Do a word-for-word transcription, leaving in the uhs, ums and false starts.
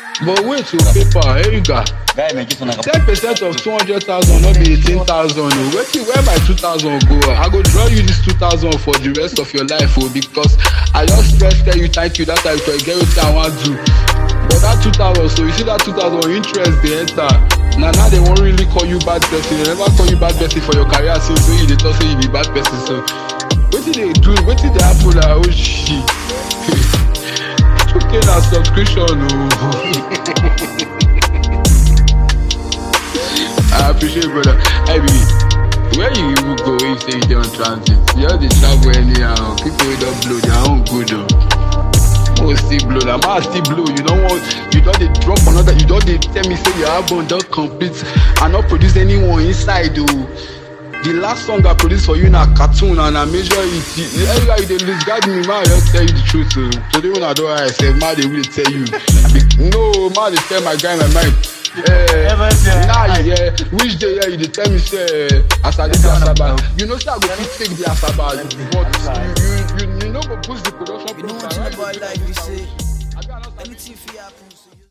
But wait to paper, here you go. Guy, make it on a ten percent of two hundred thousand, not be eighteen thousand. Oh. Wait till where my two thousand go? I go draw you this two thousand for the rest of your life, oh, because I just stress tell you thank you. That's how you get what I want to do. But that two thousand, so you see that two thousand interest they enter. Now, now they won't really call you bad person. They never call you bad person for your career since so you they talk say you be bad person. So what did they do? What did they happen? Like, oh shit. Okay, now subscription. Oh. I appreciate it, brother. I mean, where you even go if you say you on transit? You have the travel anyhow. People will don't blow their own good though. Oh, still blow. I'm not still blow. You don't want, you don't they drop another. You don't they tell me say your album don't complete and not produce anyone inside though. The last song I produced for you in a cartoon and I measure it. Every guy they lose guide me, man, I just tell you the truth. So today when I do what I say, man, they will tell you. No, man, they tell my guy in my mind. Uh, nah, yeah, which day yeah, you dey tell me say as I did the Asaba. You know say I go fit take the Asaba, but you you you, you know go push the production. You know what you about like we say. Anything fi happen.